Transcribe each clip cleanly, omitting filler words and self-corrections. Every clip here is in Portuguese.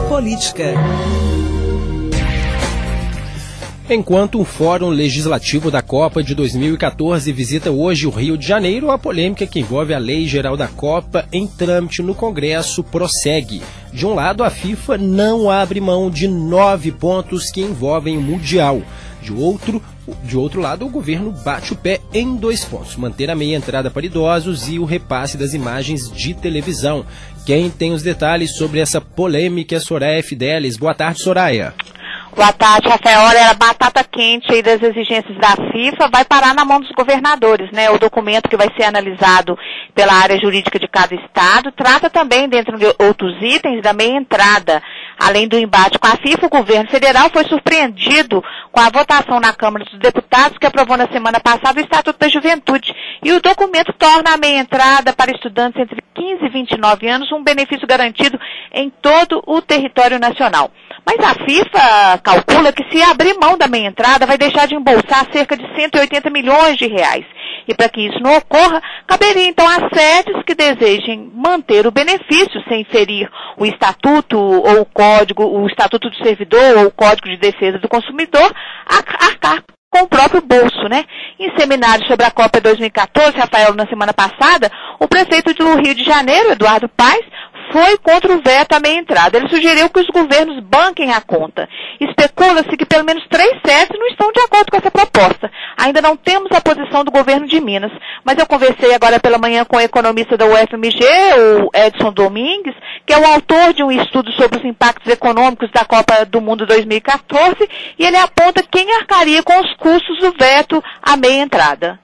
Política. Enquanto o Fórum Legislativo da Copa de 2014 visita hoje o Rio de Janeiro, a polêmica que envolve a Lei Geral da Copa em trâmite no Congresso prossegue. De um lado, a FIFA não abre mão de 9 pontos que envolvem o Mundial. De outro lado, o governo bate o pé em 2 pontos: manter a meia entrada para idosos e o repasse das imagens de televisão. Quem tem os detalhes sobre essa polêmica é Soraya Fidelis. Boa tarde, Soraya. Boa tarde, Rafael. Olha, a batata quente aí das exigências da FIFA vai parar na mão dos governadores, né? O documento que vai ser analisado pela área jurídica de cada estado trata também, dentre outros itens, da meia entrada. Além do embate com a FIFA, o governo federal foi surpreendido com a votação na Câmara dos Deputados, que aprovou na semana passada o Estatuto da Juventude. E o documento torna a meia entrada para estudantes entre 15 e 29 anos um benefício garantido em todo o território nacional. Mas a FIFA calcula que, se abrir mão da meia entrada, vai deixar de embolsar cerca de 180 milhões de reais. E para que isso não ocorra, caberia então às sedes que desejem manter o benefício sem ferir o Estatuto ou o Estatuto do Servidor ou o Código de Defesa do Consumidor, arcar com o próprio bolso, né? Em seminário sobre a Copa 2014, Rafael, na semana passada, o prefeito do Rio de Janeiro, Eduardo Paes, foi contra o veto à meia entrada. Ele sugeriu que os governos banquem a conta. Especula-se que pelo menos 3 sedes não estão de acordo com essa proposta. Ainda não temos a posição do governo de Minas, mas eu conversei agora pela manhã com o economista da UFMG, o Edson Domingues, que é o autor de um estudo sobre os impactos econômicos da Copa do Mundo 2014, e ele aponta quem arcaria com os custos do veto à meia entrada.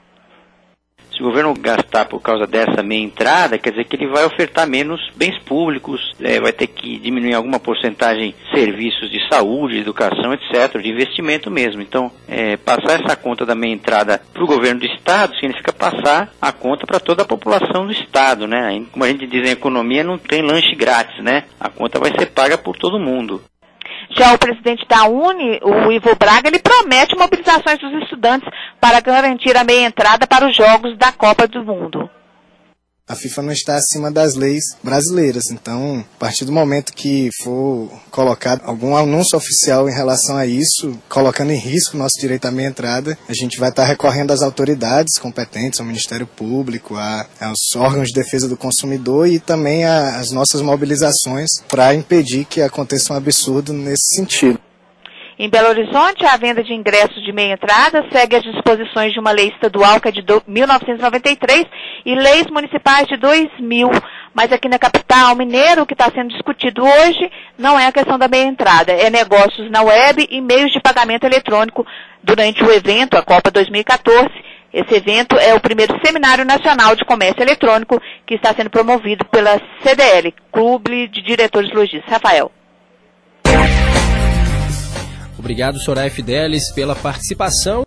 Se o governo gastar por causa dessa meia entrada, quer dizer que ele vai ofertar menos bens públicos, vai ter que diminuir alguma porcentagem de serviços de saúde, de educação, etc., de investimento mesmo. Então, passar essa conta da meia entrada para o governo do Estado significa passar a conta para toda a população do Estado, né? Como a gente diz em economia, não tem lanche grátis, né? A conta vai ser paga por todo mundo. Já o presidente da UNE, o Ivo Braga, ele promete mobilizações dos estudantes para garantir a meia entrada para os Jogos da Copa do Mundo. A FIFA não está acima das leis brasileiras, então, a partir do momento que for colocado algum anúncio oficial em relação a isso, colocando em risco o nosso direito à meia entrada, a gente vai estar recorrendo às autoridades competentes, ao Ministério Público, aos órgãos de defesa do consumidor e também às nossas mobilizações para impedir que aconteça um absurdo nesse sentido. Em Belo Horizonte, a venda de ingressos de meia entrada segue as disposições de uma lei estadual que é de 1993 e leis municipais de 2000. Mas aqui na capital, Mineiro, o que está sendo discutido hoje não é a questão da meia entrada, é negócios na web e meios de pagamento eletrônico durante o evento, a Copa 2014. Esse evento é o primeiro Seminário Nacional de Comércio Eletrônico que está sendo promovido pela CDL, Clube de Diretores Lojistas. Rafael. Obrigado, Soraya Fidelis, pela participação.